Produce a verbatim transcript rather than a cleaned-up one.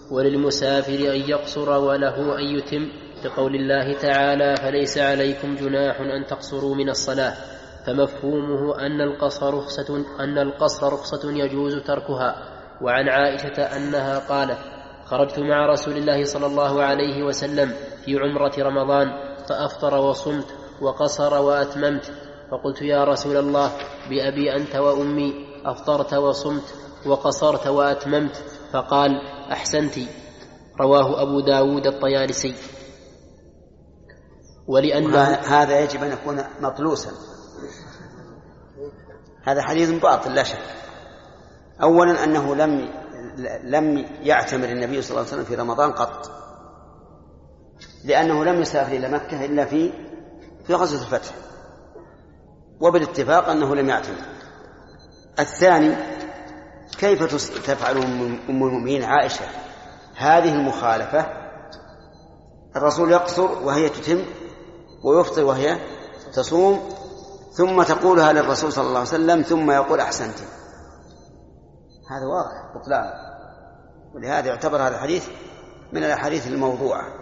وللمسافر أن يقصر وله أن يتم، لقول الله تعالى: فليس عليكم جناح أن تقصروا من الصلاة، فمفهومه أن القصر رخصة, أن القصر رخصة يجوز تركها. وعن عائشة أنها قالت: خرجت مع رسول الله صلى الله عليه وسلم في عمرة رمضان فأفطر وصمت وقصر وأتممت، فقلت: يا رسول الله، بأبي أنت وأمي، أفطرت وصمت وقصرت وأتممت؟ فقال: أحسنت. رواه أبو داود الطيالسي. ولأن هذا يجب أن يكون مطلوسا، هذا حديث باطل لا شك. أولا أنه لم لم يعتمر النبي صلى الله عليه وسلم في رمضان قط، لأنه لم يسافر إلى مكة إلا في في غزوة الفتح، وبالاتفاق أنه لم يعتمر. الثاني، كيف تفعل أم المؤمنين عائشة هذه المخالفة؟ الرسول يقصر وهي تتم، ويفطر وهي تصوم، ثم تقولها للرسول صلى الله عليه وسلم ثم يقول: أحسنت. هذا واضح بطلان، ولهذا يعتبر هذا الحديث من الأحاديث الموضوعة.